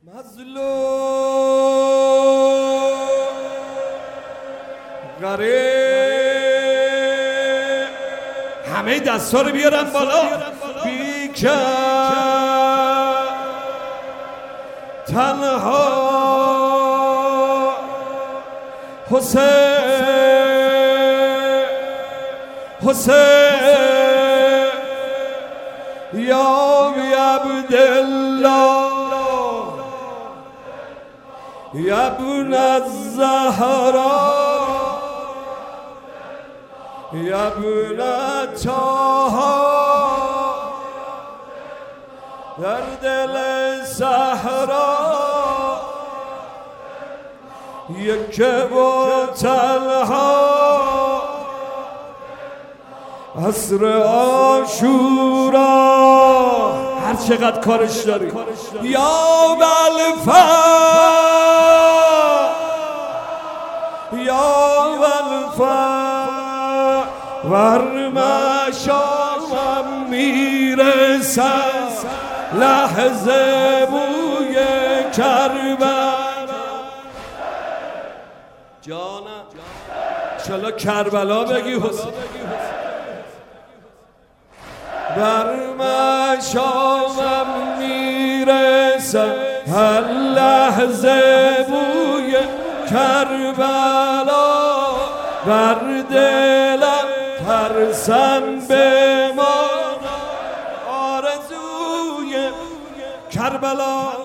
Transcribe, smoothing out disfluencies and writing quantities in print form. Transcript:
مظلوم غریب همه دستا رو بیارن بالا بیکن تنها حسین یا عبدالله یا ابن الزهرا یا ابن طه در دل صحرا یک و تنها عصر عاشورا هر چقدر کارش داری یا بلفا یا بلفا ورمشامم میرسد لحظه بوی کربلا جانم انشالله کربلا بگی حسین برمشامم میرسد هر لحظه بوی کربلا بر دلم ترسم بمانم آرزوی کربلا